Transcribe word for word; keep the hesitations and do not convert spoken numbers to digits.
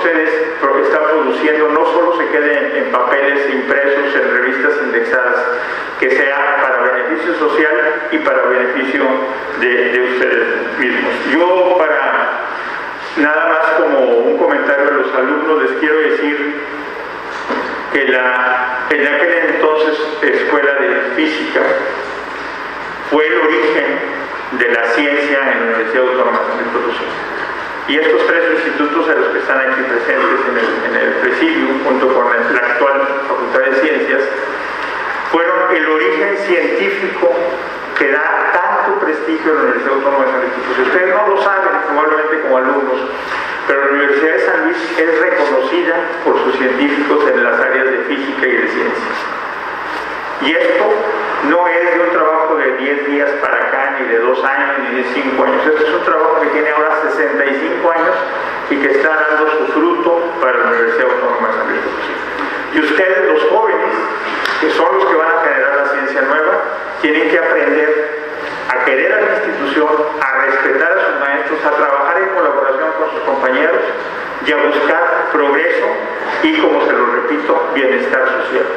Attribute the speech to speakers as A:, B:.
A: ustedes están produciendo no solo se quede en, en papeles impresos, en revistas indexadas, que sea para beneficio social y para beneficio de, de ustedes mismos. Yo, para nada más como un comentario a los alumnos, les quiero decir que la, en aquel entonces Escuela de Física fue el origen de la ciencia en la Universidad Autónoma de San Luis Potosí. Y estos tres institutos a los que están aquí presentes en el, en el presidium, junto con la actual Facultad de Ciencias, fueron el origen científico que da tanto prestigio a la Universidad Autónoma de San Luis Potosí. Ustedes no lo saben, probablemente como alumnos, pero la Universidad de San Luis es reconocida por sus científicos en las áreas de física y de ciencias. Y esto no es de un trabajo de diez días para acá, ni de dos años, ni de cinco años. Este es un trabajo que tiene ahora sesenta y cinco años y que está dando su fruto para la Universidad Autónoma de San Luis Potosí. Y ustedes, los jóvenes, que son los que van a generar la ciencia nueva, tienen que aprender a querer a la institución, a respetar a sus maestros, a trabajar en colaboración con sus compañeros y a buscar progreso y, como se lo repito, bienestar social.